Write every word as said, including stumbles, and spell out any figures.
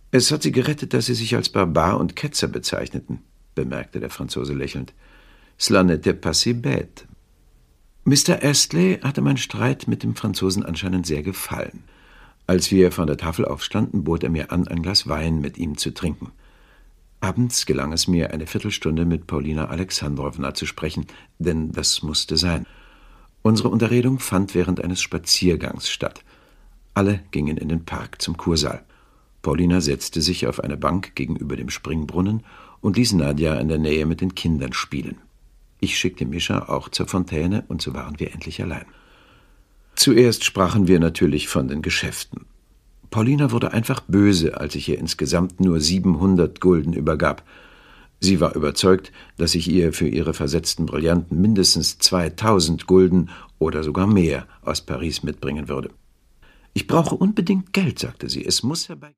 Es hat sie gerettet, dass Sie sich als Barbar und Ketzer bezeichneten, bemerkte der Franzose lächelnd. Cela n'était pas si bête. Mister Astley hatte mein Streit mit dem Franzosen anscheinend sehr gefallen. Als wir von der Tafel aufstanden, bot er mir an, ein Glas Wein mit ihm zu trinken. Abends gelang es mir, eine Viertelstunde mit Paulina Alexandrowna zu sprechen, denn das musste sein. Unsere Unterredung fand während eines Spaziergangs statt. Alle gingen in den Park zum Kursaal. Paulina setzte sich auf eine Bank gegenüber dem Springbrunnen und ließ Nadja in der Nähe mit den Kindern spielen. Ich schickte Mischa auch zur Fontäne, und so waren wir endlich allein. Zuerst sprachen wir natürlich von den Geschäften. Paulina wurde einfach böse, als ich ihr insgesamt nur siebenhundert Gulden übergab. Sie war überzeugt, dass ich ihr für ihre versetzten Brillanten mindestens zweitausend Gulden oder sogar mehr aus Paris mitbringen würde. »Ich brauche unbedingt Geld«, sagte sie. »Es muss herbei...«